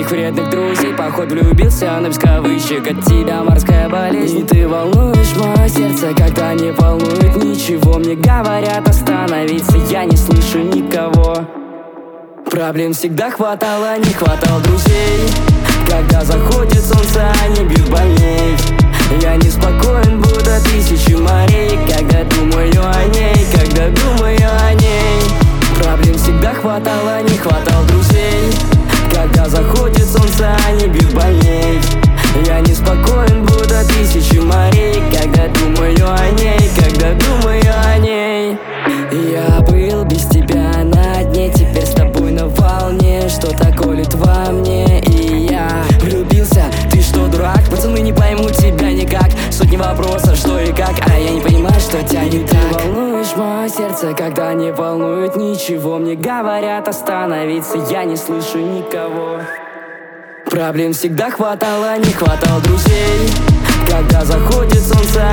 моих вредных друзей. Походу влюбился, но без кавычек. От тебя морская болезнь. И ты волнуешь мое сердце, когда не волнует ничего. Мне говорят остановиться, я не слышу никого. Проблем всегда хватало, не хватало друзей. Когда заходит солнце, они бьют больней. Я неспокоен, будто тысячи морей, когда думаю о ней, когда думаю о ней. Проблем всегда хватало, не хватало друзей. Когда заходит солнце, они бьют больней. Я неспокоен, будто тысячи морей, когда думаю о ней, когда думаю о ней. Я был без тебя на дне, теперь с тобой на волне. Что-то колет во мне, и я влюбился. Ты что, дурак? Пацаны не поймут тебя никак. Сотни вопросов, что и как, а я не понимаю, что тебя не так. Ты волнуешь мое сердце, когда не волнует ничего. Мне говорят остановиться, я не слышу никого. Проблем всегда хватало, не хватало друзей. Когда заходит солнце,